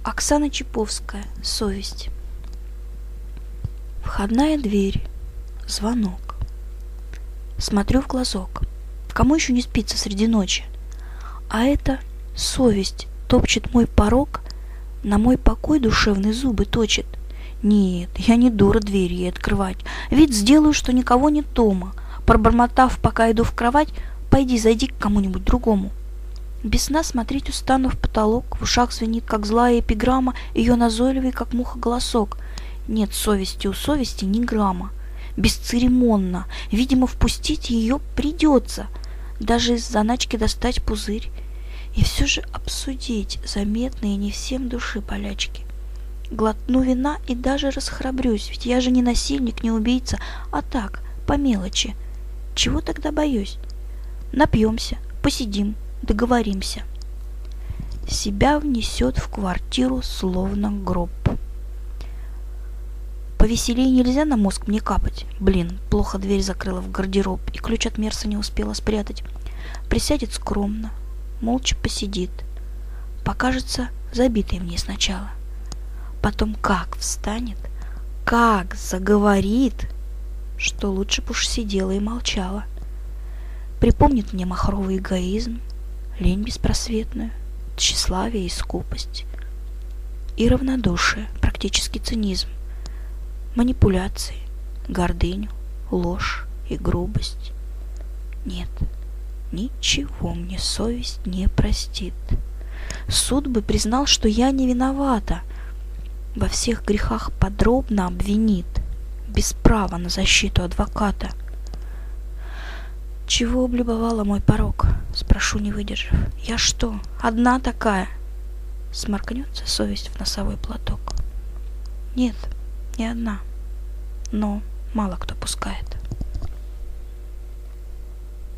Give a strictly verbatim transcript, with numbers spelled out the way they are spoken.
Оксана Чаповская. Совесть. Входная дверь. Звонок. Смотрю в глазок. Кому еще не спится среди ночи? А это совесть топчет мой порог, на мой покой душевные зубы точит. Нет, я не дура дверь ей открывать. Вид сделаю, что никого нет дома. Пробормотав, пока иду в кровать, пойди, зайди к кому-нибудь другому. Без сна смотреть устану в потолок, в ушах звенит, как злая эпиграмма, ее назойливый, как муха, голосок. Нет совести у совести ни грамма. Бесцеремонно, видимо, впустить ее придется, даже из заначки достать пузырь и все же обсудить заметные не всем души болячки. Глотну вина и даже расхрабрюсь, ведь я же не насильник, не убийца, а так, по мелочи. Чего тогда боюсь? Напьемся, посидим, договоримся. Себя внесет в квартиру словно гроб. Повеселее нельзя на мозг мне капать. Блин, плохо дверь закрыла в гардероб и ключ от Мерса не успела спрятать. Присядет скромно, молча посидит. Покажется забитой мне сначала. Потом как встанет, как заговорит, что лучше б уж сидела и молчала. Припомнит мне махровый эгоизм, лень беспросветную, тщеславие и скупость, и равнодушие, практически цинизм, манипуляции, гордыню, ложь и грубость. Нет, ничего мне совесть не простит. Суд бы признал, что я не виновата, во всех грехах подробно обвинит, без права на защиту адвоката. Чего облюбовала мой порог? Спрошу, не выдержав. Я что, одна такая? Сморкнется совесть в носовой платок. Нет, не одна, но мало кто пускает.